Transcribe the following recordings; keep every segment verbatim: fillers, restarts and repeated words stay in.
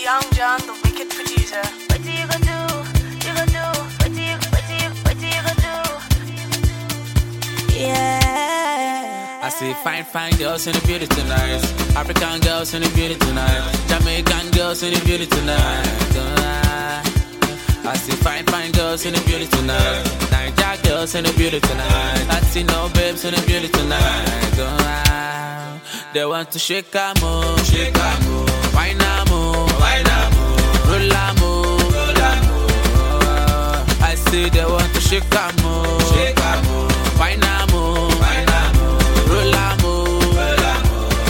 Young John, the wicked producer. What do you gonna do? You gonna do? What do you? What do you? What do you gonna do? Yeah. I see fine, fine girls in the beauty tonight. African girls in the beauty tonight. Jamaican girls in the beauty tonight. I see fine, fine girls in the beauty tonight. Niger girls in the beauty tonight. Latino babes in the beauty tonight. They want to shake a move, shake a move, wine a move, wine a move, roll a move, roll a move. I see they want to shake a move, shake a move, wine a move, wine a move, roll a move, roll a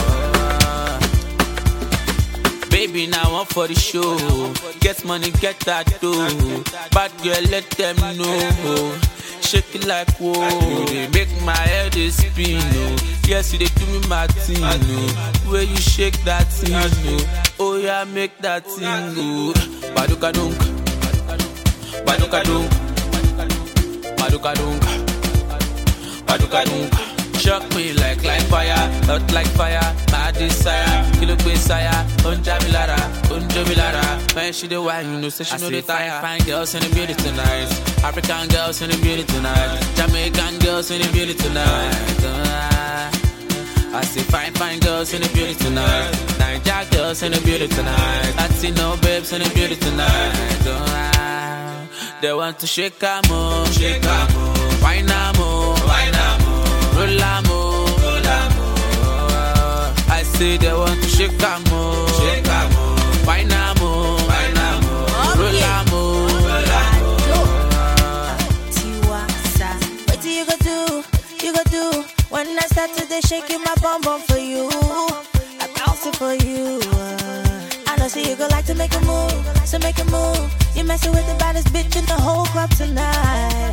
move. Baby, now one for the show. Get money, get that dough. Bad girl, let them know. Shake it like whoa. They make my head spin, no. Yes, you they do me my thing, no. Where you shake that thing, no. Oh yeah, make that thing go. Baduka dunk, baduka dunk, baduka dunk, baduka dunk. Shock me like like fire, not like fire. My desire, kill a sire. Unja Milara, Unja Milara. When she the wine, you know, say she I know the tire. Fine girls in the beauty tonight. African girls in the beauty tonight. Jamaican girls in the beauty tonight. Uh, I see fine, fine girls in the beauty tonight. Niger girls in the beauty tonight. Latino babes in the beauty tonight. Uh, they want to shake a move, shake a move, wine a move, wine a move, roll a move, roll a move. I see they want to shake a move, shake a move, wine a move, wine a move, roll a move, roll a move. Tiwasa, what do you gonna do? You gonna do? When I start to the shaking my bum bum for you, I bounce it for you. I know, see you go like to make a move, so make a move. You messing with the baddest bitch in the whole club tonight,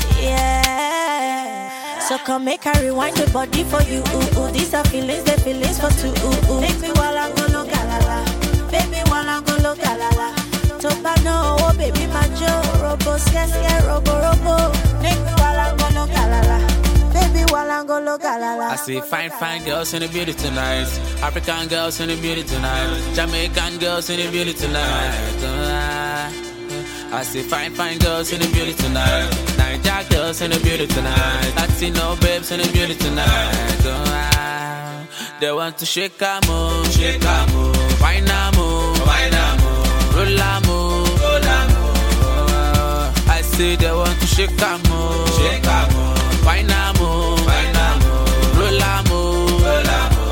yeah. So come make her rewind the body for you. Ooh, ooh. These are feelings, they're feelings for two. Ooh, ooh. Make me while I'm gonna galala, baby while I'm gonna galala. Topano, oh baby majo, robo skeske, robo robo. Make me while I'm gonna galala. Baby, while I'm gonna galala. I see fine, fine girls in the beauty tonight. African girls in the beauty tonight. Jamaican girls in the beauty tonight. Uh, I see fine, fine girls in the beauty tonight. Niger girls in the beauty tonight. Latino babes in the beauty tonight. Uh, they want to shake a move, shake a move, wine a move, wine a move, roll a move, roll a move. I see they want to shake a move, shake a move, wine a move, wine a move, roll a move, roll a move.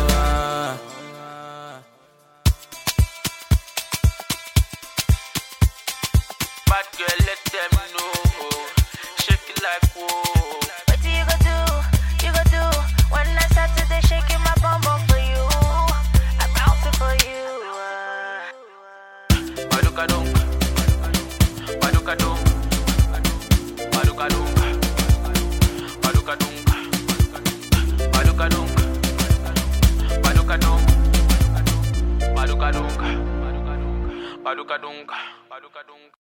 Bad girl, let them know. Shake it like whoa. What do you gonna do? You gonna do? When I start to the shaking my bum bum for you, I bounce it for you. Baduka dunk, baduka dunk, baduka dunk, baduka dunk, baduka dunk, baduka dunk, baduka dunk, baduka dunk.